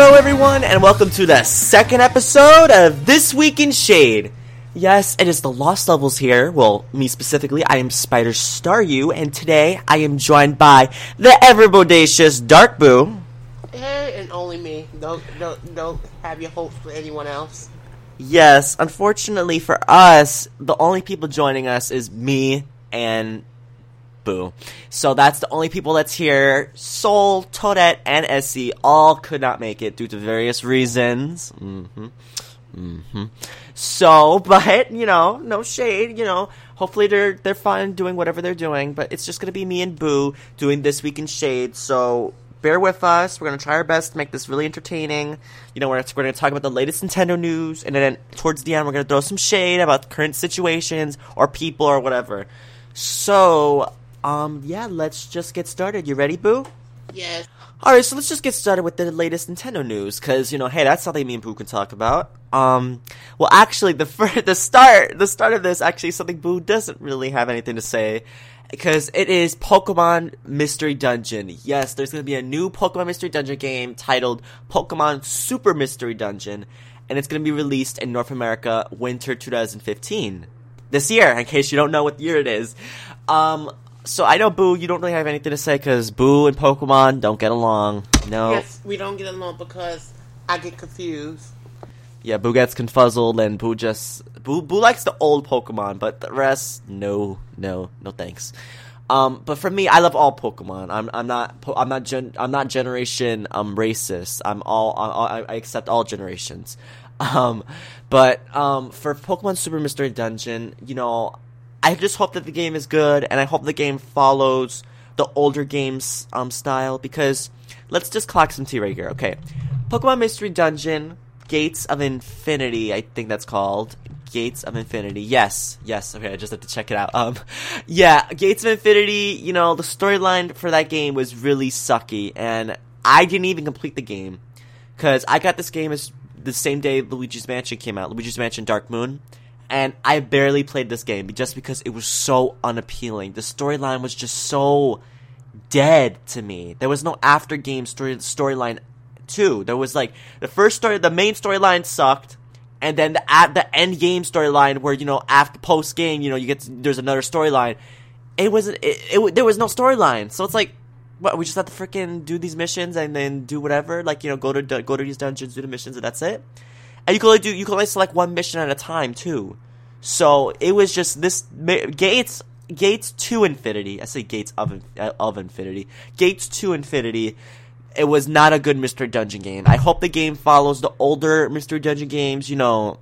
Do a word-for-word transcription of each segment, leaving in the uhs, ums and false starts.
Hello everyone, and welcome to the second episode of This Week in Shade. Yes, it is the Lost Levels here. Well, me specifically, I am Spider Staryu, and today I am joined by the ever-bodacious Dark Boo. Hey, and only me. Don't, don't, don't have your hopes for anyone else. Yes, unfortunately for us, the only people joining us is me and Boo. So that's the only people that's here. Sol, Toadette, and Essie all could not make it due to various reasons. Mm-hmm. Mm-hmm. So, but, you know, no shade, you know, hopefully they're they're fine doing whatever they're doing, but it's just gonna be me and Boo doing This Week in Shade, so bear with us. We're gonna try our best to make this really entertaining. You know, we're, we're gonna talk about the latest Nintendo news, and then towards the end we're gonna throw some shade about current situations, or people, or whatever. So, um, yeah, let's just get started. You ready, Boo? Yes. Alright, so let's just get started with the latest Nintendo news, because, you know, hey, that's something me and Boo can talk about. Um, well, actually, the fir- the start, the start of this, actually, is something Boo doesn't really have anything to say, because it is Pokemon Mystery Dungeon. Yes, there's going to be a new Pokemon Mystery Dungeon game titled Pokemon Super Mystery Dungeon, and it's going to be released in North America winter twenty fifteen. This year, in case you don't know what year it is. Um... So I know, Boo, you don't really have anything to say because Boo and Pokemon don't get along. No. Yes, we don't get along because I get confused. Yeah, Boo gets confuzzled and Boo just... Boo, Boo likes the old Pokemon, but the rest, no, no, no thanks. Um, but for me, I love all Pokemon. I'm, I'm not, I'm not, gen, I'm not generation, um, racist. I'm all, I, I accept all generations. Um, but, um, for Pokemon Super Mystery Dungeon, you know, I just hope that the game is good, and I hope the game follows the older games um, style, because let's just clock some tea right here. Okay, Pokemon Mystery Dungeon, Gates of Infinity, I think that's called. Gates of Infinity, yes, yes, okay, I just have to check it out. Um, yeah, Gates of Infinity, you know, the storyline for that game was really sucky, and I didn't even complete the game, because I got this game as the same day Luigi's Mansion came out, Luigi's Mansion Dark Moon. And I barely played this game just because it was so unappealing. The storyline was just so dead to me. There was no after game story storyline too. There was like the first story, the main storyline sucked, and then the at the end game storyline where, you know, after post game, you know, you get to, there's another storyline. It wasn't. It, it there was no storyline. So it's like, what, we just have to freaking do these missions and then do whatever. Like, you know, go to go to these dungeons, do the missions, and that's it. And you can only do you can only select one mission at a time too. So it was just this Gates Gates to Infinity. I say Gates of of Infinity. Gates to Infinity. It was not a good Mystery Dungeon game. I hope the game follows the older Mystery Dungeon games. You know,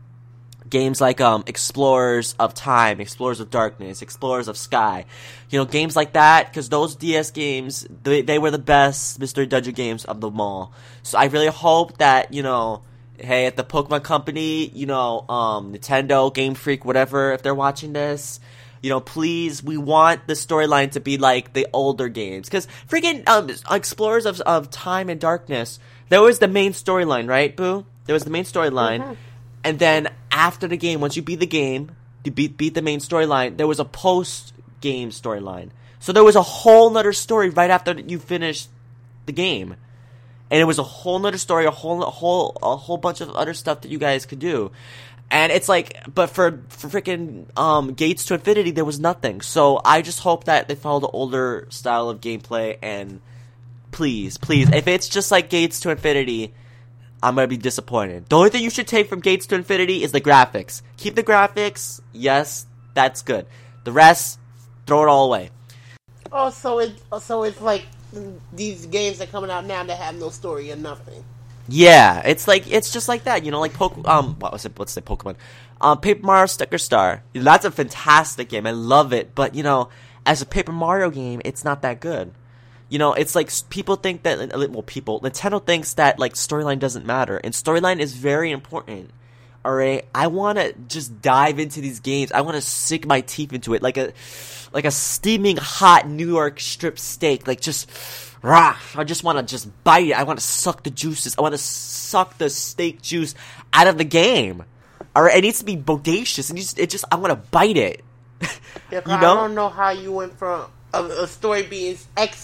games like um Explorers of Time, Explorers of Darkness, Explorers of Sky. You know, games like that, because those D S games, they they were the best Mystery Dungeon games of them all. So I really hope that, you know, hey, at the Pokemon Company, you know, um, Nintendo, Game Freak, whatever, if they're watching this, you know, please, we want the storyline to be like the older games. Because freaking um, Explorers of, of Time and Darkness, there was the main storyline, right, Boo? There was the main storyline. Mm-hmm. And then after the game, once you beat the game, you beat, beat the main storyline, there was a post-game storyline. So there was a whole nother story right after you finished the game. And it was a whole nother story, a whole, a whole, a whole bunch of other stuff that you guys could do. And it's like, but for, for freaking, um, Gates to Infinity, there was nothing. So I just hope that they follow the older style of gameplay, and please, please, if it's just like Gates to Infinity, I'm gonna be disappointed. The only thing you should take from Gates to Infinity is the graphics. Keep the graphics, yes, that's good. The rest, throw it all away. Oh, so it, so it's like these games that are coming out now that have no story or nothing. Yeah, it's like it's just like that, you know, like Poke, um, what was it? Let's say Pokemon, um, Paper Mario Sticker Star. You know, that's a fantastic game. I love it, but you know, as a Paper Mario game, it's not that good. You know, it's like people think that, well, people, Nintendo thinks that like storyline doesn't matter, and storyline is very important. All right, I want to just dive into these games. I want to sink my teeth into it like a, like a steaming hot New York strip steak. Like just, rah! I just want to just bite it. I want to suck the juices. I want to suck the steak juice out of the game. All right, it needs to be bodacious, and just, it just, I want to bite it. Yeah, you know? I don't know how you went from a, a story being excellent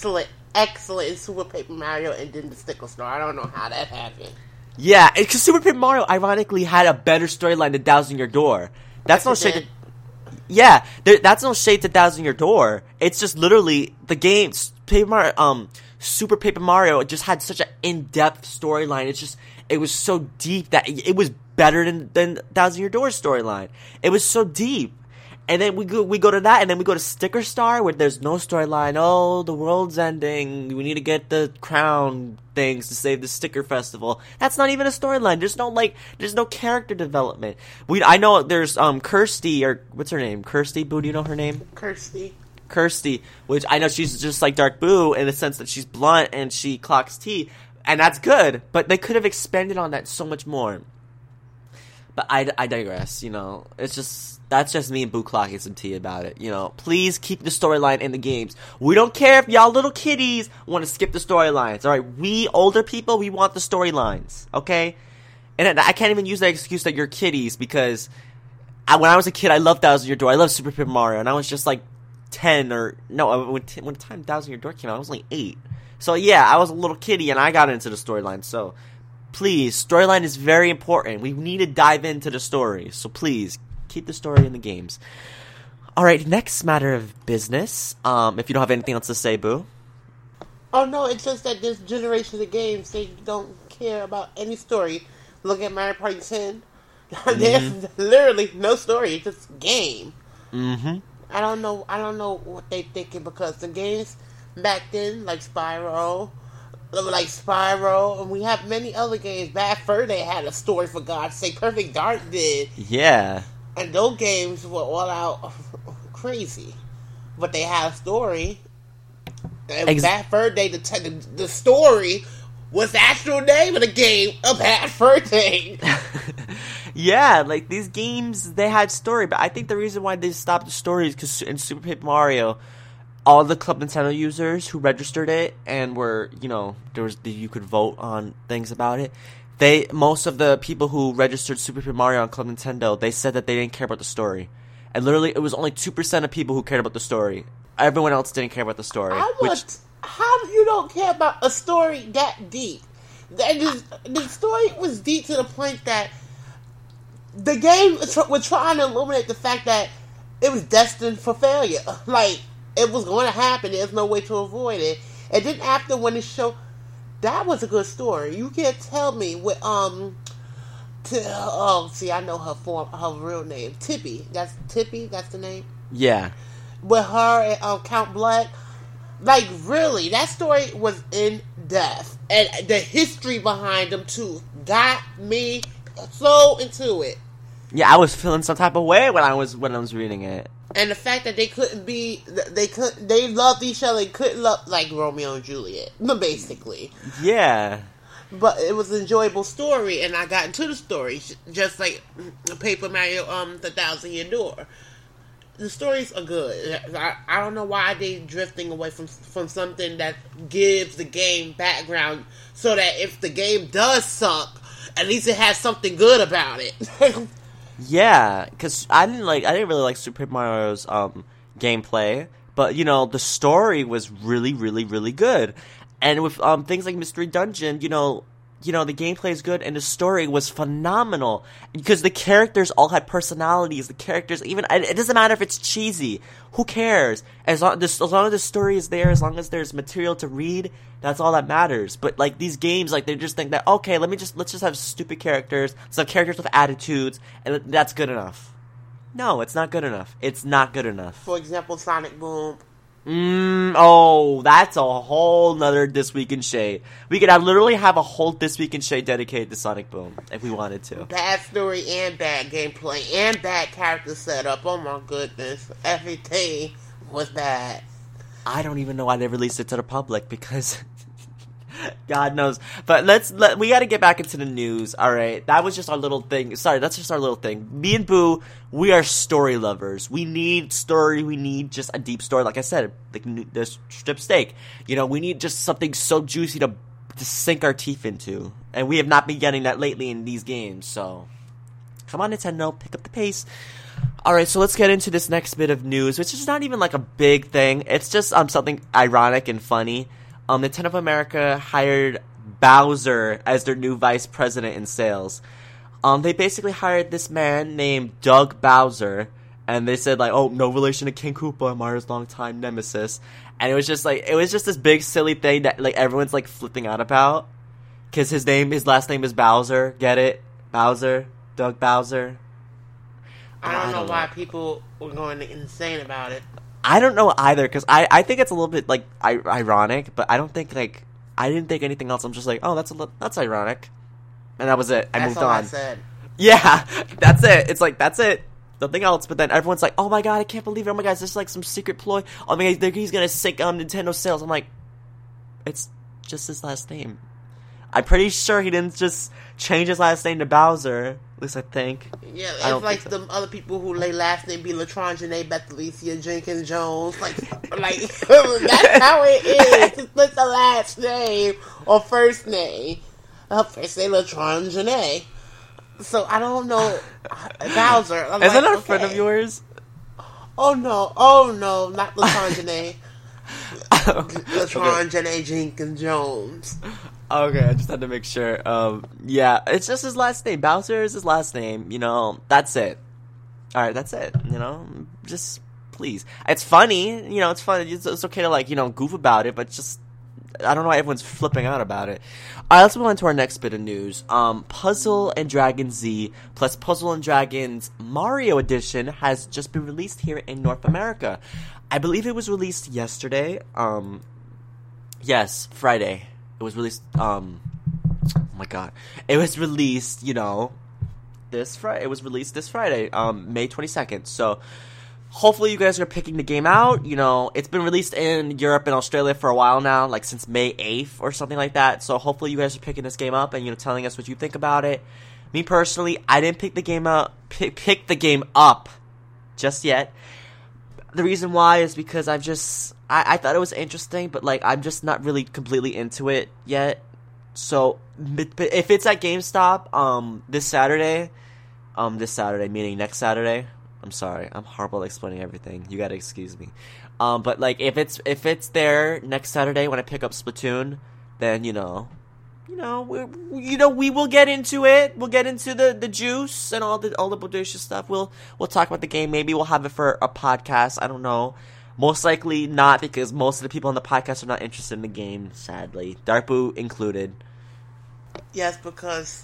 excellent in Super Paper Mario and then the Sticker Star. I don't know how that happened. Yeah, because Super Paper Mario ironically had a better storyline than Thousand Year Door. That's no shade to, yeah, there, that's no shade to Thousand Year Door. It's just literally the game, Paper Mario, um, Super Paper Mario just had such an in-depth storyline. It's just, it was so deep that it, it was better than, than Thousand Year Door storyline. It was so deep. And then we go, we go to that, and then we go to Sticker Star, where there's no storyline. Oh, the world's ending. We need to get the crown things to save the Sticker Festival. That's not even a storyline. There's no, like, there's no character development. We, I know there's, um, Kirsty, or, what's her name? Kirsty? Boo, do you know her name? Kirsty. Kirsty, which I know she's just like Dark Boo in the sense that she's blunt and she clocks tea. And that's good, but they could have expanded on that so much more. But I, I digress, you know. It's just, that's just me and Boo clocking some tea about it, you know. Please keep the storyline in the games. We don't care if y'all little kiddies want to skip the storylines, alright? We older people, we want the storylines, okay? And I can't even use that excuse that you're kiddies, because I, when I was a kid, I loved Thousand Year Door. I loved Super Paper Mario, and I was just like ten or, no, when, when the time Thousand Year Door came out, I was only eight. So yeah, I was a little kiddie, and I got into the storyline, so please, storyline is very important. We need to dive into the story. So please, keep the story in the games. Alright, next matter of business. Um, if you don't have anything else to say, Boo. Oh no, it's just that this generation of games, they don't care about any story. Look at Mario Party ten. Mm-hmm. There's literally no story. It's just game. Mm-hmm. I don't know. I don't know what they thinking, because the games back then, like Spyro, like Spyro, and we have many other games. Bad Fur Day had a story, for God's sake. Perfect Dark did. Yeah. And those games were all out crazy, but they had a story. And Ex- Bad Fur Day, the, t- the the story was the actual name of the game, A Bad Fur Day. Yeah, like these games, they had story, but I think the reason why they stopped the story is because in Super Paper Mario, all the Club Nintendo users who registered it and were, you know, there was the, you could vote on things about it. They most of the people who registered Super Paper Mario on Club Nintendo, they said that they didn't care about the story, and literally it was only two percent of people who cared about the story. Everyone else didn't care about the story. I which want, how you don't care about a story that deep? That is, the story was deep to the point that the game was trying to illuminate the fact that it was destined for failure. Like, it was going to happen. There's no way to avoid it. And then after, when it showed, that was a good story. You can't tell me with um, to, oh, see, I know her form, her real name, Tippy. That's Tippy. That's the name. Yeah. With her and um, Count Black, like really, that story was in depth, and the history behind them too got me so into it. Yeah, I was feeling some type of way when I was when I was reading it. And the fact that they couldn't be, they could, they loved each other, they couldn't love, like Romeo and Juliet, basically. Yeah. But it was an enjoyable story, and I got into the story, just like Paper Mario, um, The Thousand Year Door. The stories are good. I, I don't know why they drifting away from from something that gives the game background, so that if the game does suck, at least it has something good about it. Yeah, because I didn't like I didn't really like Super Paper Mario's um gameplay, but you know the story was really, really, really good, and with um things like Mystery Dungeon, you know. You know, the gameplay is good, and the story was phenomenal. Because the characters all had personalities. The characters, even, it doesn't matter if it's cheesy. Who cares? As long, as long as the story is there, as long as there's material to read, that's all that matters. But, like, these games, like, they just think that, okay, let me just, let's just have stupid characters, let's have characters with attitudes, and that's good enough. No, it's not good enough. It's not good enough. For example, Sonic Boom. Mm, oh, that's a whole nother This Week in Shade. We could have, literally have a whole This Week in Shade dedicated to Sonic Boom, if we wanted to. Bad story and bad gameplay and bad character setup. Oh my goodness. Everything was bad. I don't even know why they released it to the public, because God knows. But let's, let, we gotta get back into the news, alright? That was just our little thing. Sorry, that's just our little thing. Me and Boo, we are story lovers. We need story, we need just a deep story. Like I said, like the strip steak. You know, we need just something so juicy to, to sink our teeth into. And we have not been getting that lately in these games, so come on, Nintendo, pick up the pace. Alright, so let's get into this next bit of news, which is not even like a big thing. It's just um something ironic and funny. um, Nintendo of America hired Bowser as their new vice president in sales. Um, they basically hired this man named Doug Bowser, and they said like, oh, no relation to King Koopa, Mario's longtime nemesis. And it was just like, it was just this big silly thing that like everyone's like flipping out about, because his name, his last name is Bowser. Get it? Bowser, Doug Bowser. I don't, I don't know, know why people were going insane about it. I don't know either, because I, I think it's a little bit, like, I- ironic, but I don't think, like, I didn't think anything else. I'm just like, oh, that's a li- that's ironic. And that was it. I that's moved all on. I said. Yeah, that's it. It's like, that's it. Nothing else. But then everyone's like, oh my god, I can't believe it. Oh my god, is this like some secret ploy? Oh my god, he's gonna sink on Nintendo sales. I'm like, it's just his last name. I'm pretty sure he didn't just change his last name to Bowser. At least I think. Yeah, it's like so. The other people who lay last name be Latron, Janae, Beth Alicia, Jenkins Jones. Like, like that's how it is. It's like the last name or first name. Uh, first name Latron, Janae. So I don't know Bowser. I'm Is like, that a okay. friend of yours? Oh no! Oh no! Not Latron, Janae. Latron, Okay. Janae, Jenkins Jones. Okay, I just had to make sure. Um, yeah, it's just his last name. Bowser is his last name. You know, that's it. All right, that's it. You know, just please. It's funny. You know, it's fun. It's, it's okay to like you know goof about it, but just I don't know why everyone's flipping out about it. All right, let's move on to our next bit of news. Um, Puzzle and Dragon Z plus Puzzle and Dragons Mario Edition has just been released here in North America. I believe it was released yesterday. Um, yes, Friday. It was released, um, oh my god. It was released, you know, this Friday. It was released this Friday, um, May twenty-second. So, hopefully you guys are picking the game out. You know, it's been released in Europe and Australia for a while now, like since May eighth or something like that. So, hopefully you guys are picking this game up and, you know, telling us what you think about it. Me personally, I didn't pick the game up, pick, pick the game up just yet. The reason why is because I've just, I, I thought it was interesting, but, like, I'm just not really completely into it yet. So, but, but if it's at GameStop, um, this Saturday, um, this Saturday, meaning next Saturday, I'm sorry, I'm horrible at explaining everything, you gotta excuse me. Um, but, like, if it's, if it's there next Saturday when I pick up Splatoon, then, you know, you know, we you know, we will get into it. We'll get into the, the juice and all the all the bodacious stuff. We'll we'll talk about the game. Maybe we'll have it for a podcast. I don't know. Most likely not, because most of the people on the podcast are not interested in the game. Sadly, Darkboo included. Yes, because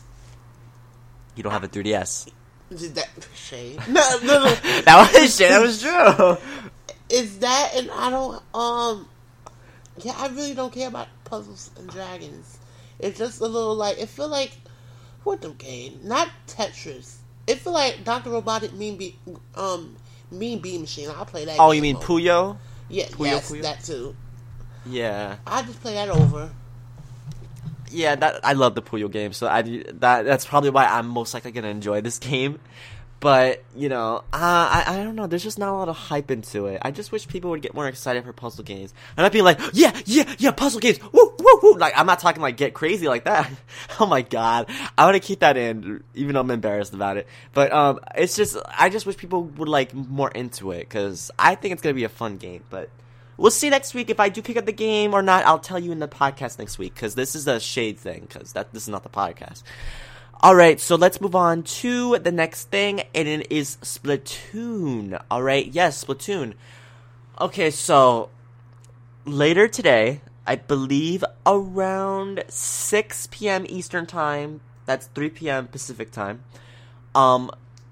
you don't have a three D S. That shade? No, no, no. That was shade. That was true. Is that and I don't um. Yeah, I really don't care about Puzzles and Dragons. It's just a little like, it feel like, what the game? Not Tetris. It feel like Doctor Robotic Mean Beat, um, Mean Beat Machine. I'll play that. Oh, game you mean over. Puyo? Yeah, Puyo, yes, Puyo? that too. Yeah. I just play that over. Yeah, that I love the Puyo game, so I that that's probably why I'm most likely gonna enjoy this game. But, you know, uh, I I don't know. There's just not a lot of hype into it. I just wish people would get more excited for puzzle games. I'm not being like, yeah, yeah, yeah, puzzle games. Woo, woo, woo. Like, I'm not talking like get crazy like that. Oh my god, I want to keep that in, even though I'm embarrassed about it. But um, it's just I just wish people would like more into it, because I think it's gonna be a fun game. But we'll see next week if I do pick up the game or not. I'll tell you in the podcast next week, because this is a shade thing, because that this is not the podcast. Alright, so let's move on to the next thing, and it is Splatoon. Alright, yes, Splatoon. Okay, so, later today, I believe around six p.m. Eastern Time, that's three p.m. Pacific Time, um,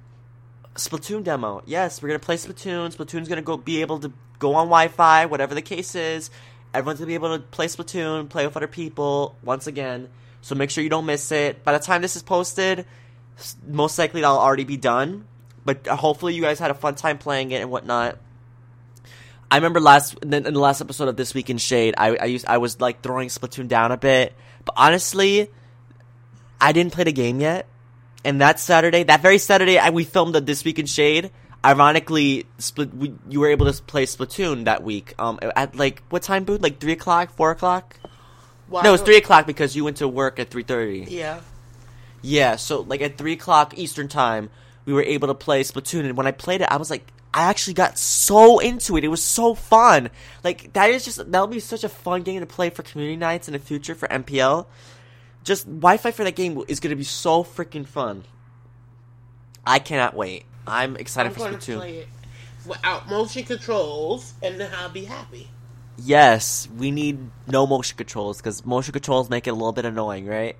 Splatoon demo. Yes, we're gonna play Splatoon. Splatoon's gonna go be able to go on Wi-Fi, whatever the case is. Everyone's gonna be able to play Splatoon, play with other people, once again. So make sure you don't miss it. By the time this is posted, most likely that'll already be done. But hopefully you guys had a fun time playing it and whatnot. I remember last in the last episode of This Week in Shade, I, I used I was like throwing Splatoon down a bit. But honestly, I didn't play the game yet. And that Saturday, that very Saturday, I, we filmed the This Week in Shade. Ironically, split, we, you were able to play Splatoon that week. Um, at like what time, Booth? Like three o'clock, four o'clock. Well, no, it was three o'clock because you went to work at three thirty. Yeah. Yeah, so like at three o'clock Eastern Time, we were able to play Splatoon, and when I played it, I was like, I actually got so into it. It was so fun. Like, that is just, that'll be such a fun game to play for community nights in the future for M P L. Just, Wi-Fi for that game is going to be so freaking fun. I cannot wait. I'm excited I'm for going Splatoon. to play it without motion controls, and then I'll be happy. Yes, we need no motion controls, because motion controls make it a little bit annoying, right?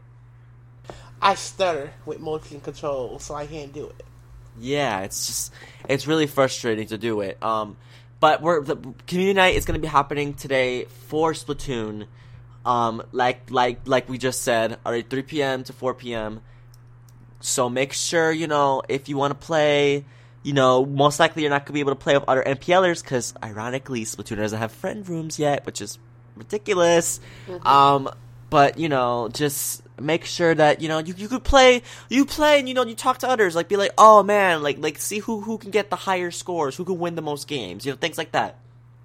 I stutter with motion controls, so I can't do it. Yeah, it's just, it's really frustrating to do it. Um, but we're, the community night is going to be happening today for Splatoon. Um, like, like, like we just said, alright, three p.m. to four p.m. So make sure, you know, if you want to play, you know, most likely you're not going to be able to play with other M P Lers, because ironically, Splatoon doesn't have friend rooms yet, which is ridiculous. Mm-hmm. Um, but, you know, just make sure that, you know, you, you could play, you play and, you know, you talk to others, like, be like, oh man, like, like, see who, who can get the higher scores, who can win the most games, you know, things like that.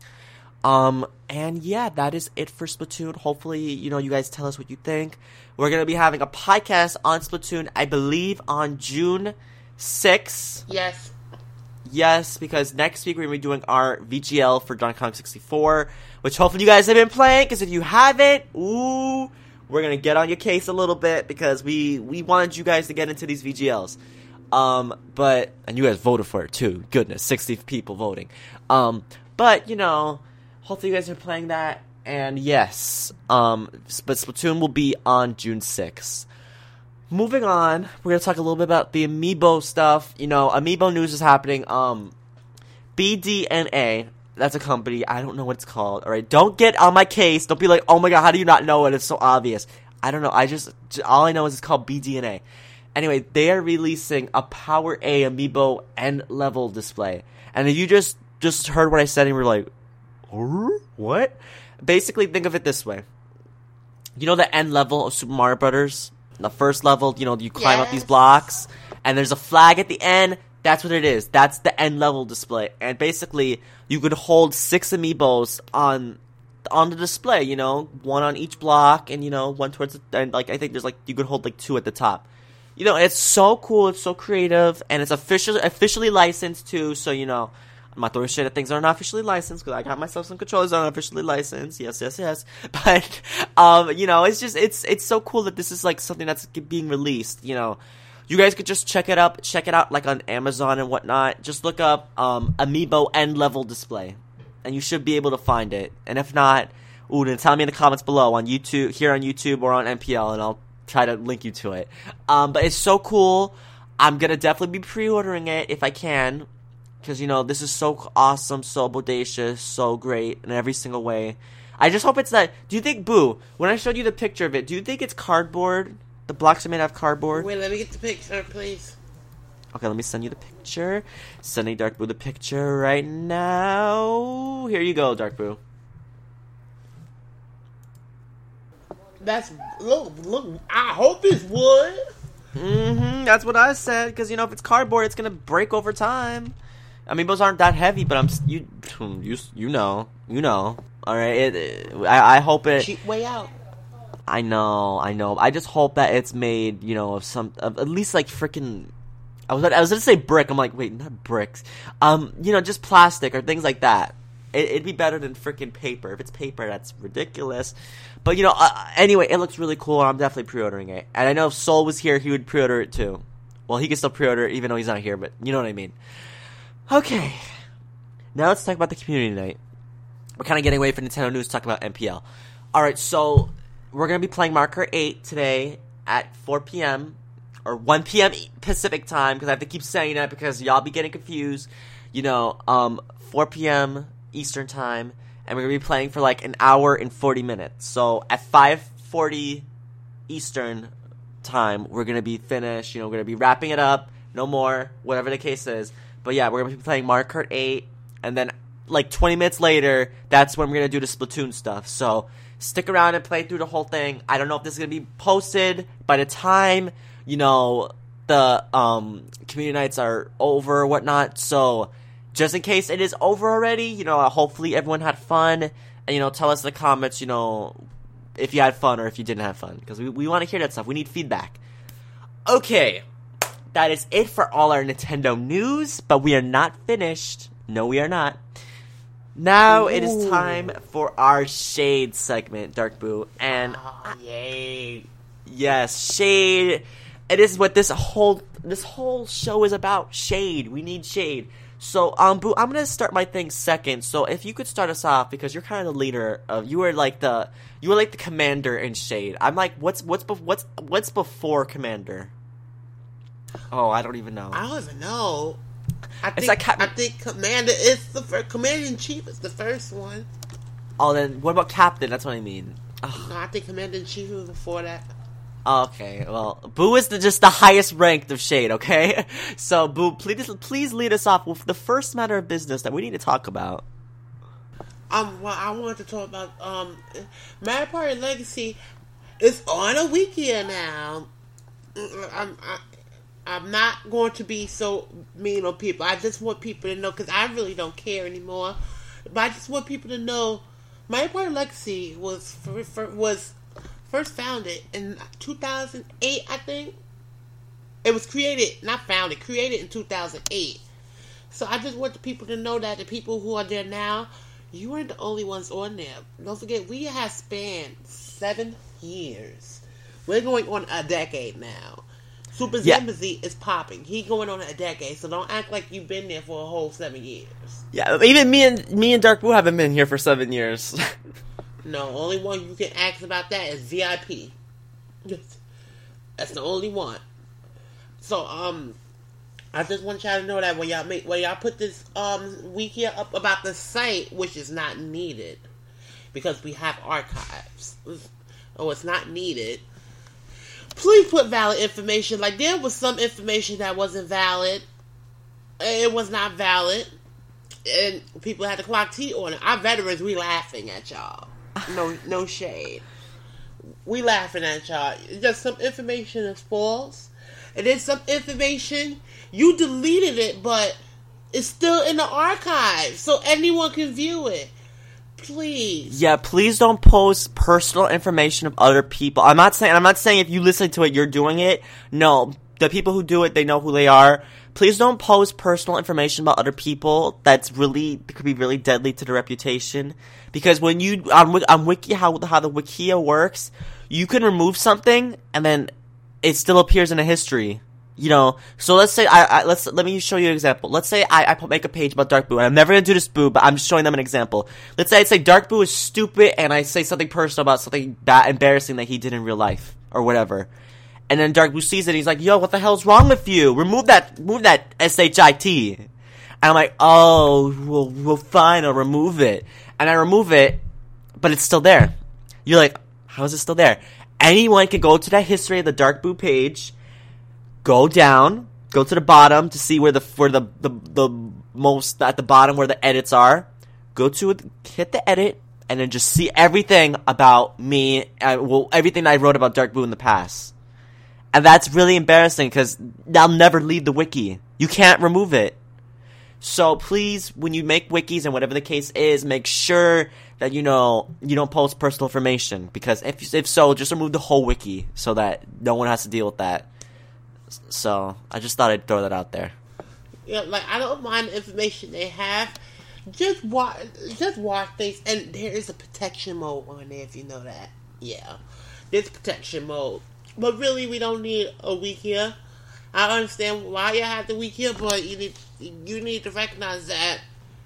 Um, and yeah, that is it for Splatoon. Hopefully, you know, you guys tell us what you think. We're gonna be having a podcast on Splatoon, I believe, on June sixth. Yes. Yes, because next week we're gonna be doing our V G L for Donkey Kong sixty-four, which hopefully you guys have been playing, because if you haven't, ooh, we're gonna get on your case a little bit, because we, we wanted you guys to get into these V G Ls. Um, but, and you guys voted for it too. Goodness, sixty people voting. Um, but, you know, hopefully you guys are playing that, and yes, um, but Splatoon will be on June sixth. Moving on, we're gonna talk a little bit about the Amiibo stuff. You know, Amiibo news is happening. Um, B D N A, that's a company, I don't know what it's called, alright? Don't get on my case, don't be like, oh my god, how do you not know it? It's so obvious. I don't know, I just, all I know is it's called B D N A. Anyway, they are releasing a Power A Amiibo end-level display. And if you just, just heard what I said and you were like, what? Basically, think of it this way. You know the end level of Super Mario Brothers? The first level, you know, you climb yes. up these blocks, and there's a flag at the end. That's what it is. That's the end level display. And basically, you could hold six Amiibos on on the display, you know, one on each block, and, you know, one towards the, and, like, I think there's, like, you could hold, like, two at the top. You know, it's so cool, it's so creative, and it's officially, officially licensed, too, so, you know, I'm not throwing shit at things that are not officially licensed, because I got myself some controllers that aren't officially licensed. Yes, yes, yes. But, um, you know, it's just, it's, it's so cool that this is, like, something that's being released, you know. You guys could just check it up, check it out, like, on Amazon and whatnot. Just look up, um, Amiibo end level display, and you should be able to find it. And if not, ooh, then tell me in the comments below on YouTube, here on YouTube or on M P L, and I'll try to link you to it. Um, but it's so cool. I'm gonna definitely be pre-ordering it if I can. Because, you know, this is so awesome, so bodacious, so great in every single way. I just hope it's that. Do you think, Boo, when I showed you the picture of it, do you think it's cardboard? The blocks are made out of cardboard? Wait, let me get the picture, please. Okay, let me send you the picture. Sending Dark Boo the picture right now. Here you go, Dark Boo. That's, look, look, I hope it's wood. Mm-hmm, that's what I said. Because, you know, if it's cardboard, it's going to break over time. Amiibos aren't that heavy, but I'm you you you know you know. All right, it, it, I I hope it. Cheap way out. I know, I know. I just hope that it's made, you know, of some of at least like freaking. I was I was gonna say brick. I'm like, wait, not bricks. Um, you know, just plastic or things like that. It, it'd be better than freaking paper. If it's paper, that's ridiculous. But you know, uh, anyway, it looks really cool. I'm definitely pre-ordering it. And I know if Soul was here, he would pre-order it too. Well, he can still pre-order it even though he's not here. But you know what I mean. Okay, now let's talk about the community night. We're kind of getting away from Nintendo news, talk about M P L. Alright, so we're going to be playing Mario Kart eight today at four p.m. or one p.m. Pacific time, because I have to keep saying that because y'all be getting confused. You know, um, four p.m. Eastern time, and we're going to be playing for like an hour and forty minutes. So at five forty Eastern time, we're going to be finished. You know, we're going to be wrapping it up. No more, whatever the case is. But yeah, we're going to be playing Mario Kart eight, and then like twenty minutes later, that's when we're going to do the Splatoon stuff. So stick around and play through the whole thing. I don't know if this is going to be posted by the time, you know, the um, community nights are over or whatnot. So just in case it is over already, you know, hopefully everyone had fun. And, you know, tell us in the comments, you know, if you had fun or if you didn't have fun. Because we, we want to hear that stuff. We need feedback. Okay. That is it for all our Nintendo news, but we are not finished. No, we are not. Now Ooh. it is time for our Shade segment, Dark Boo. And oh, yay. Yes, Shade. It is what this whole this whole show is about. Shade. We need shade. So, um, Boo, I'm gonna start my thing second. So, if you could start us off, because you're kind of the leader of, you were like the, you were like the commander in Shade. I'm like, what's what's be, what's what's before commander? Oh, I don't even know. I don't even know. I think like, I think commander is the first. Commander in chief is the first one. Oh, then what about captain? That's what I mean. Ugh. No, I think commander in chief was before that. Okay, well, Boo is the, just the highest ranked of Shade, okay? So, Boo, please, please lead us off with the first matter of business that we need to talk about. Um, well, I wanted to talk about, um, Mario Party Legacy is on a wiki now. I'm, I, I'm not going to be so mean on people. I just want people to know, because I really don't care anymore. But I just want people to know, Mario Party Legacy was, for, for, was... first founded in two thousand eight, I think. It was created, not founded, created in two thousand eight. So I just want the people to know that the people who are there now, you aren't the only ones on there. Don't forget, we have spanned seven years. We're going on a decade now. Super yeah. Zimbazy is popping. He going on a decade, so don't act like you've been there for a whole seven years. Yeah, even me and me and Dark Boo haven't been here for seven years. No, only one you can ask about that is V I P. That's the only one. So, um, I just want y'all to know that when y'all make when y'all put this um wiki up about the site, which is not needed because we have archives. Oh, it's not needed. Please put valid information. Like, there was some information that wasn't valid. It was not valid, and people had to clock T on it. Our veterans, we laughing at y'all. No, no shade. We laughing at y'all. Just some information is false, and then some information you deleted it, but it's still in the archive, so anyone can view it. Please. Yeah, please don't post personal information of other people. I'm not saying I'm not saying if you listen to it, you're doing it. No, the people who do it, they know who they are. Please don't post personal information about other people. That's really could be really deadly to their reputation. Because when you on on Wiki how how the Wikia works, you can remove something and then it still appears in a history. You know, so let's say I, I let's let me show you an example. Let's say I, I make a page about Dark Boo, and I'm never gonna do this Boo, but I'm just showing them an example. Let's say I say Dark Boo is stupid, and I say something personal about something bad, embarrassing that he did in real life or whatever. And then Dark Boo sees it, and he's like, "Yo, what the hell's wrong with you? Remove that, remove that S H I T." And I'm like, "Oh, well, well, fine, I'll remove it." And I remove it, but it's still there. You're like, "How is it still there?" Anyone can go to that history of the Dark Boo page. Go down, go to the bottom to see where the where the, the the most at the bottom where the edits are. Go to it, hit the edit, and then just see everything about me. Uh, well, everything I wrote about Dark Boo in the past, and that's really embarrassing because I'll never leave the wiki. You can't remove it. So please, when you make wikis and whatever the case is, make sure that you know you don't post personal information because if if so, just remove the whole wiki so that no one has to deal with that. So, I just thought I'd throw that out there. Yeah, like, I don't mind the information they have. Just watch, just watch things. And there is a protection mode on there, if you know that. Yeah. There's protection mode. But really, we don't need a week here. I understand why you have the week here, but you need, you need to recognize that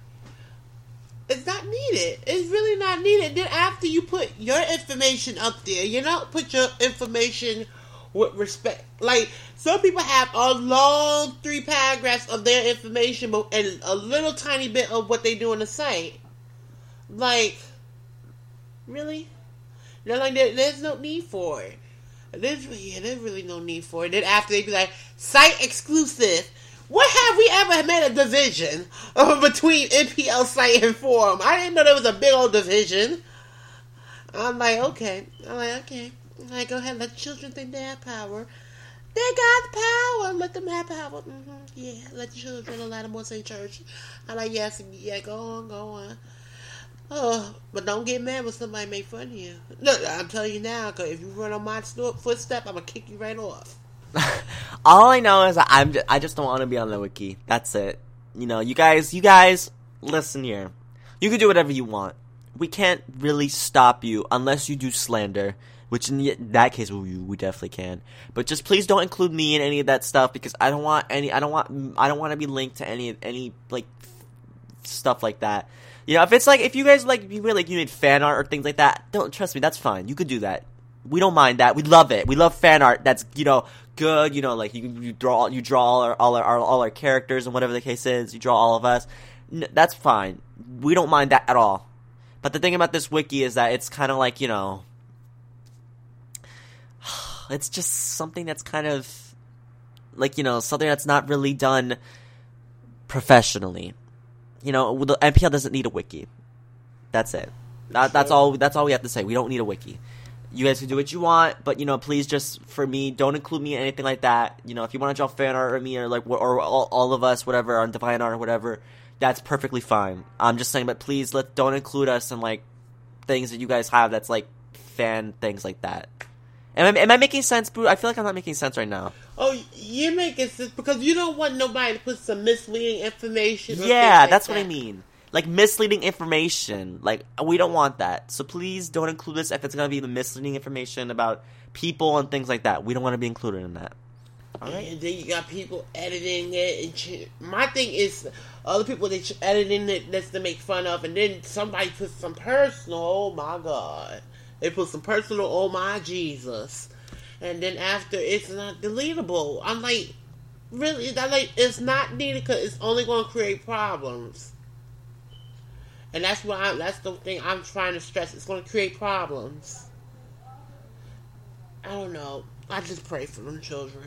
it's not needed. It's really not needed. Then after you put your information up there, you don't put your information with respect. Like, some people have a long three paragraphs of their information, but and a little tiny bit of what they do on the site. Like, really? They're like, there, there's no need for it. There's, yeah, there's really no need for it. Then after they be like, site exclusive. What have we ever made a division uh, between N P L site and forum? I didn't know there was a big old division. I'm like, okay. I'm like, okay. Like, go ahead, let children think they have power. They got the power. Let them have power. Mm-hmm. Yeah, let the children and let them go say church. I'm like, yes, yeah, go on, go on. Oh, but don't get mad when somebody make fun of you. Look, I'm telling you now, because if you run on my footstep, I'm going to kick you right off. All I know is I'm just, I just don't want to be on the wiki. That's it. You know, you guys, you guys, listen here. You can do whatever you want. We can't really stop you unless you do slander, which in that case we, we definitely can. But just please don't include me in any of that stuff because I don't want any. I don't want. I don't want to be linked to any any like stuff like that. You know, if it's like if you guys like you really like you need fan art or things like that, don't trust me. That's fine. You could do that. We don't mind that. We love it. We love fan art. That's you know good. You know, like you you draw you draw all our all our all our characters and whatever the case is. You draw all of us. That's fine. We don't mind that at all. But the thing about this wiki is that it's kind of like, you know, it's just something that's kind of like, you know, something that's not really done professionally. You know, the M P L doesn't need a wiki. That's it. That, that's all. That's all we have to say. We don't need a wiki. You guys can do what you want, but you know, please just for me, don't include me in anything like that. You know, if you want to draw fan art or me or like or all, all of us, whatever, on Divine Art or whatever. That's perfectly fine. I'm just saying, but please let don't include us in like things that you guys have that's like fan things like that. Am I, am I making sense, Boo? I feel like I'm not making sense right now. Oh, you're making sense because you don't want nobody to put some misleading information. Yeah, like that's that. what I mean. Like misleading information. Like we don't want that. So please don't include this if it's gonna be the misleading information about people and things like that. We don't want to be included in that. All right. And then you got people editing it. And ch- my thing is, other people they ch- editing it that's to make fun of, and then somebody puts some personal. Oh my God, they put some personal. Oh my Jesus, and then after it's not deletable. I'm like, really? That like it's not needed because it's only going to create problems. And that's what I. That's the thing I'm trying to stress. It's going to create problems. I don't know. I just pray for them children.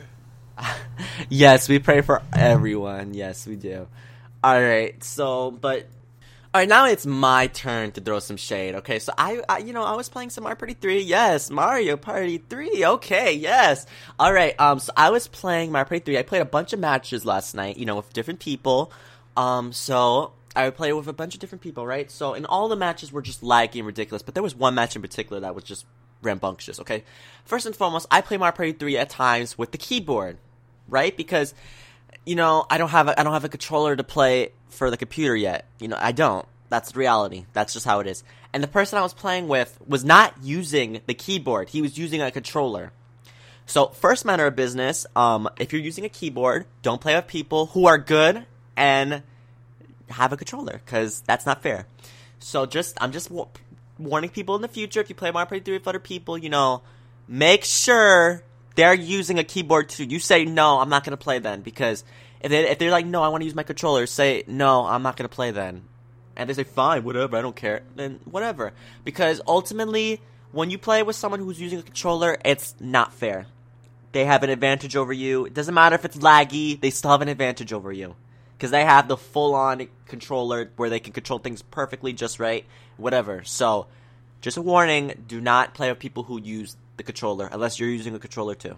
Yes, we pray for everyone. Yes, we do. Alright, so, but... Alright, now it's my turn to throw some shade, okay? So, I, I you know, I was playing some Mario Party three. Yes, Mario Party three. Okay, yes. Alright, um, so I was playing Mario Party three. I played a bunch of matches last night, you know, with different people. Um, so... I played with a bunch of different people, right? So, and all the matches were just laggy and ridiculous, but there was one match in particular that was just rambunctious, okay? First and foremost, I play Mario Party three at times with the keyboard, right? Because, you know, I don't have a, I don't have a controller to play for the computer yet. You know, I don't. That's the reality. That's just how it is. And the person I was playing with was not using the keyboard. He was using a controller. So, first matter of business, um, if you're using a keyboard, don't play with people who are good and have a controller, because that's not fair. So just, I'm just wa- warning people in the future, if you play Mario Party three with other people, you know, make sure they're using a keyboard too. You say, no, I'm not going to play then, because if, they, if they're like, no, I want to use my controller, say, no, I'm not going to play then. And they say, fine, whatever, I don't care, then whatever. Because ultimately, when you play with someone who's using a controller, it's not fair. They have an advantage over you. It doesn't matter if it's laggy, they still have an advantage over you. Because they have the full-on controller where they can control things perfectly just right, whatever. So, just a warning, do not play with people who use the controller, unless you're using a controller too.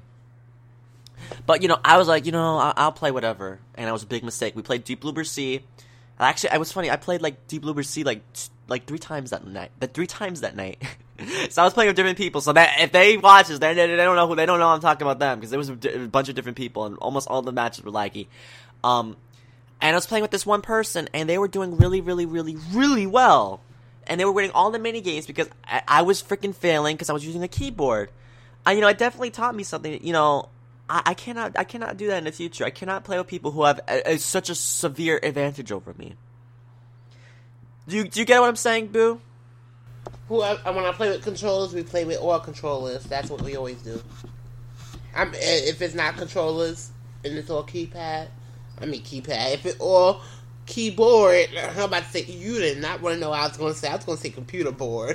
But, you know, I was like, you know, I'll, I'll play whatever. And it was a big mistake. We played Deep Bloober Sea. Actually, it was funny, I played, like, Deep Bloober Sea, like, like three times that night. But three times that night. So I was playing with different people. So that if they watch this, they, they don't know who, they don't know I'm talking about them. Because there was a, a bunch of different people, and almost all the matches were laggy. Um... And I was playing with this one person, and they were doing really, really, really, really well. And they were winning all the mini games because I, I was freaking failing because I was using a keyboard. And, you know, it definitely taught me something. You know, I, I cannot, I cannot do that in the future. I cannot play with people who have a, a, such a severe advantage over me. Do you, do you get what I'm saying, Boo? Who I, when I play with controllers, we play with all controllers. That's what we always do. I'm, if it's not controllers and it's all keypad. I mean keypad. If it or keyboard, I'm about to say you did not want to know what I was going to say. I was going to say computer board.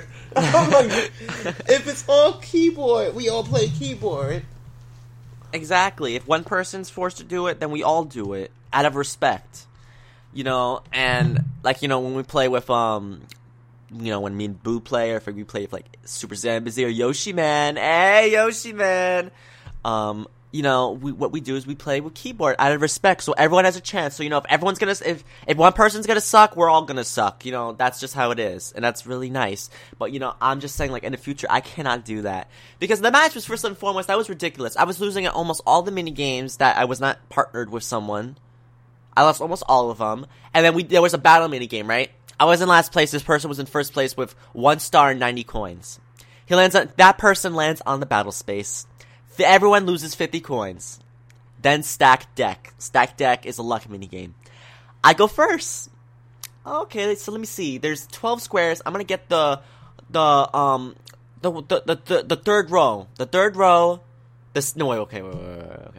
If it's all keyboard, we all play keyboard. Exactly. If one person's forced to do it, then we all do it out of respect. You know, and like you know when we play with um, you know when me and Boo play, or if we play with like Super Zambazzy or Yoshi Man, hey Yoshi Man, um. You know, we, what we do is we play with keyboard out of respect, so everyone has a chance. So, you know, if everyone's gonna, if, if one person's gonna suck, we're all gonna suck. You know, that's just how it is, and that's really nice. But, you know, I'm just saying, like, in the future, I cannot do that. Because the match was, first and foremost, that was ridiculous. I was losing at almost all the mini games that I was not partnered with someone. I lost almost all of them. And then we there was a battle mini game, right? I was in last place. This person was in first place with one star and ninety coins. He lands on, that person lands on the battle space. Everyone loses fifty coins. Then stack deck. Stack deck is a luck mini game. I go first. Okay, so let me see. There's twelve squares. I'm gonna get the the um the the the, the, the third row. The third row. This no wait. Okay, wait, wait, wait, wait, okay.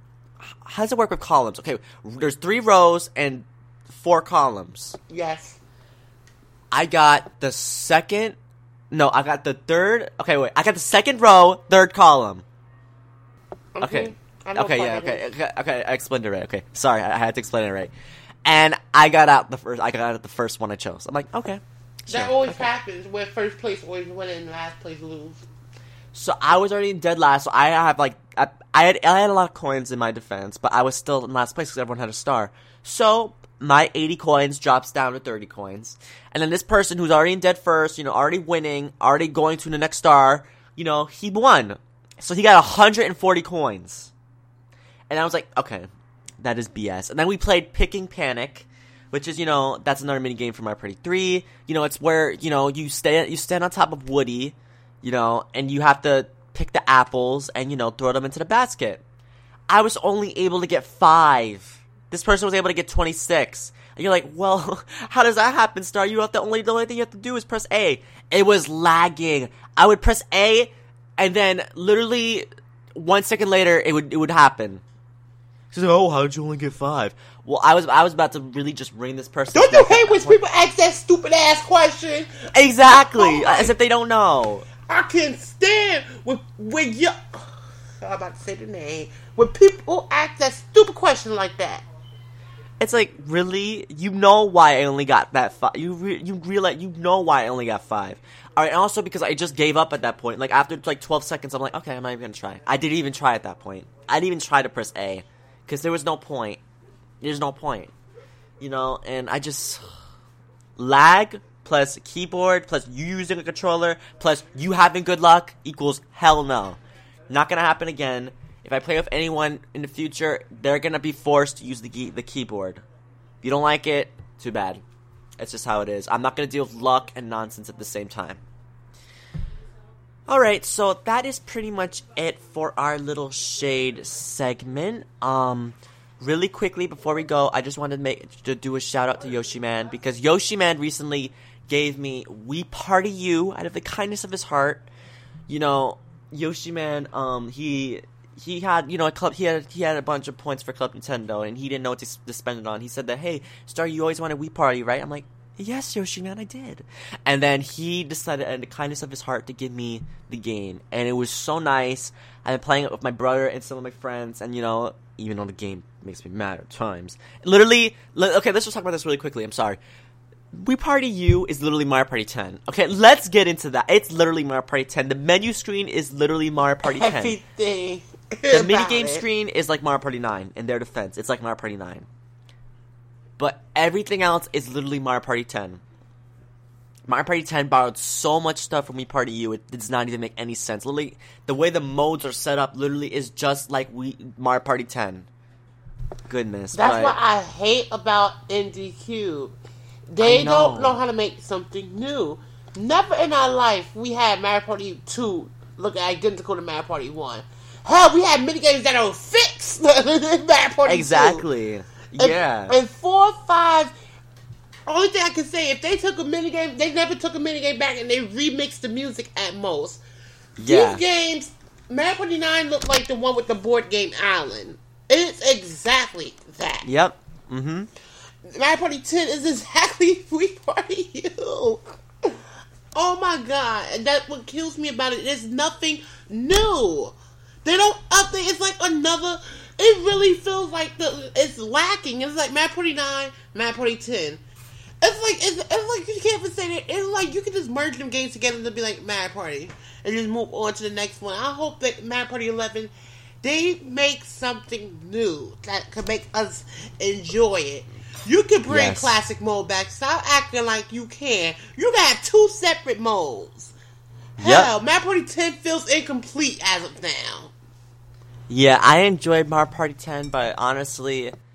How does it work with columns? Okay, there's three rows and four columns. Yes. I got the second. No, I got the third. Okay, wait. I got the second row, third column. Okay. Mm-hmm. Okay. Yeah. Okay. okay. Okay. I explained it right. Okay. Sorry, I had to explain it right. And I got out the first. I got out the first one I chose. I'm like, okay. Sure, that always okay. happens. Where first place always win and last place lose. So I was already in dead last. So I have like I, I had I had a lot of coins in my defense, but I was still in last place because everyone had a star. So my eighty coins drops down to thirty coins, and then this person who's already in dead first, you know, already winning, already going to the next star, you know, he won. So he got one hundred forty coins. And I was like, okay, that is B S. And then we played Picking Panic, which is, you know, that's another mini game for Mario Party three. You know, it's where, you know, you stay you stand on top of Woody, you know, and you have to pick the apples and, you know, throw them into the basket. I was only able to get five. This person was able to get twenty-six. And you're like, well, how does that happen, Star? You have to only the only thing you have to do is press A. It was lagging. I would press A, and then literally one second later, it would it would happen. She's like, oh, how did you only get five? Well, I was I was about to really just ring this person. Don't you hate when people ask that stupid ass question? Exactly, Oh, as if they don't know. I can't stand when when you. I'm about to say the name. When people ask that stupid question like that. It's like, really? You know why I only got that five. You re- you realize, you know why I only got five. Alright, and also because I just gave up at that point. Like, after, like, twelve seconds, I'm like, okay, I'm not even gonna try. I didn't even try at that point. I didn't even try to press A. Because there was no point. There's no point. You know, and I just... Lag plus keyboard plus you using a controller plus you having good luck equals hell no. Not gonna happen again. If I play with anyone in the future, they're gonna be forced to use the key- the keyboard. If you don't like it, too bad. It's just how it is. I'm not gonna deal with luck and nonsense at the same time. Alright, so that is pretty much it for our little shade segment. Um, really quickly before we go, I just wanted to make to do a shout out to Yoshi Man because Yoshi Man recently gave me We Party You out of the kindness of his heart. You know, Yoshi Man, um, he he had you know a club. He had he had a bunch of points for Club Nintendo, and he didn't know what to, to spend it on. He said that, hey, Star, you always wanted Wii Party, right? I'm like, yes, Yoshi Man, I did. And then he decided, in the kindness of his heart, to give me the game, and it was so nice. I've been playing it with my brother and some of my friends, and you know, even though the game makes me mad at times, literally. Li- okay, let's just talk about this really quickly. I'm sorry. Wii Party U is literally Mario Party ten. Okay, let's get into that. It's literally Mario Party ten. The menu screen is literally Mario Party ten. Everything. The minigame screen is like Mario Party nine. In their defense, it's like Mario Party nine. But everything else is literally Mario Party ten. Mario Party ten borrowed so much stuff from Wii Party U, it does not even make any sense. Literally, the way the modes are set up literally is just like Wii, Mario Party ten. Goodness. That's but... what I hate about N D Q. They know. don't know how to make something new. Never in our life we had Mario Party two look identical to Mario Party one. Hell, we had minigames that are fixed in Mario Party exactly. two. Yeah. And, and four, five. Only thing I can say, if they took a minigame, they never took a minigame back and they remixed the music at most. Yeah. These games, Mario Party nine looked like the one with the board game Island. It's exactly that. Yep. Mm-hmm. Mario Party ten is exactly Wii Party U. Oh my god. And that's what kills me about it. There's nothing new. They don't update. It's like another... It really feels like the it's lacking. It's like Mario Party nine, Mario Party ten. It's like it's, it's like you can't even say that. It's like you can just merge them games together to be like Mario Party and just move on to the next one. I hope that Mario Party eleven they make something new that can make us enjoy it. You can bring yes. classic mode back. Stop acting like you can. You got two separate modes. Yep. Hell, Mario Party ten feels incomplete as of now. Yeah, I enjoyed Mario Party ten, but honestly,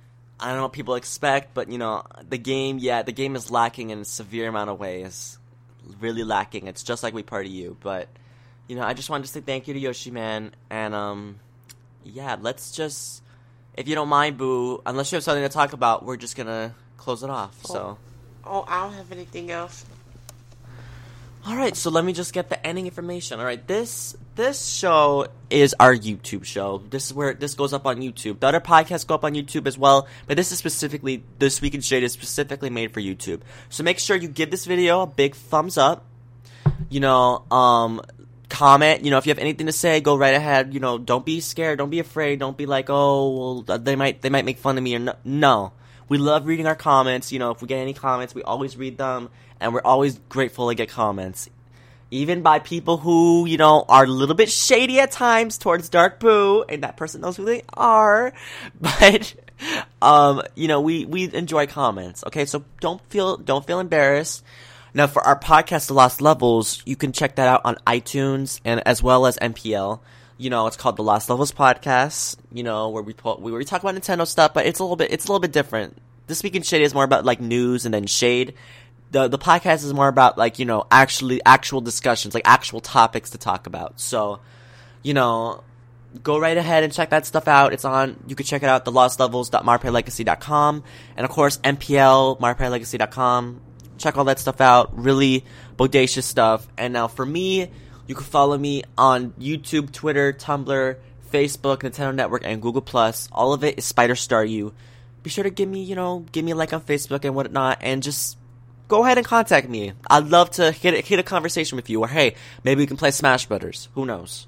I don't know what people expect, but, you know, the game, yeah, the game is lacking in a severe amount of ways. Really lacking. It's just like We Party You. But, you know, I just wanted to say thank you to Yoshi Man. And, um, yeah, let's just, if you don't mind, Boo, unless you have something to talk about, we're just going to close it off. Oh. So. Oh, I don't have anything else. All right, so let me just get the ending information. All right, this this show is our YouTube show. This is where this goes up on YouTube. The other podcasts go up on YouTube as well, but this is specifically, This Week in Shade is specifically made for YouTube. So make sure you give this video a big thumbs up. You know, um, comment. You know, if you have anything to say, go right ahead. You know, don't be scared. Don't be afraid. Don't be like, oh, well, they might they might make fun of me or no. No. We love reading our comments. You know, if we get any comments, we always read them. And we're always grateful to get comments. Even by people who, you know, are a little bit shady at times towards Dark Boo. And that person knows who they are. But, um, you know, we, we enjoy comments. Okay, so don't feel, don't feel embarrassed. Now, for our podcast, The Lost Levels, you can check that out on iTunes and as well as N P L. You know, it's called The Lost Levels Podcast. You know, where we, where we talk about Nintendo stuff, but it's a little bit, it's a little bit different. This Week in Shade is more about, like, news and then shade. The the podcast is more about, like, you know, actually actual discussions, like actual topics to talk about. So, you know, go right ahead and check that stuff out. It's on, you can check it out, the lost levels dot mario party legacy dot com. And of course, N P L, mario party legacy dot com. Check all that stuff out. Really bodacious stuff. And now for me, you can follow me on YouTube, Twitter, Tumblr, Facebook, Nintendo Network, and Google Plus. All of it is Spider Star U. Be sure to give me, you know, give me a like on Facebook and whatnot, and just go ahead and contact me. I'd love to hit a, hit a conversation with you, or hey, maybe we can play Smash Brothers. Who knows?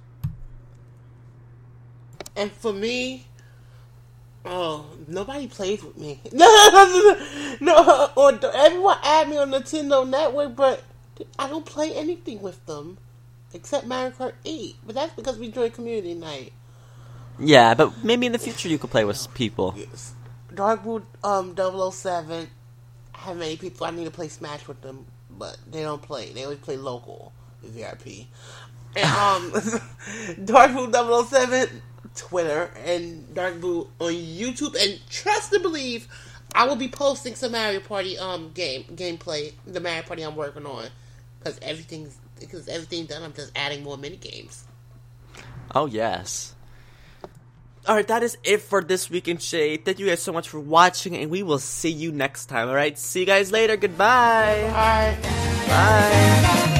And for me, oh, nobody plays with me. No, no, no, no, or everyone add me on Nintendo Network, but I don't play anything with them except Mario Kart eight. But that's because we joined community night. Yeah, but maybe in the future you could play with people. Yes. Darkwood um double oh seven. Have many people I need to play Smash with them, but they don't play. They always play local V I P. And um, Darkblue double oh seven Twitter and Darkblue on YouTube. And trust and believe, I will be posting some Mario Party um game gameplay. The Mario Party I'm working on, because everything's because everything's done. I'm just adding more mini games. Oh yes. Alright, that is it for This Week in Shade. Thank you guys so much for watching, and we will see you next time, alright? See you guys later. Goodbye. Alright. Bye.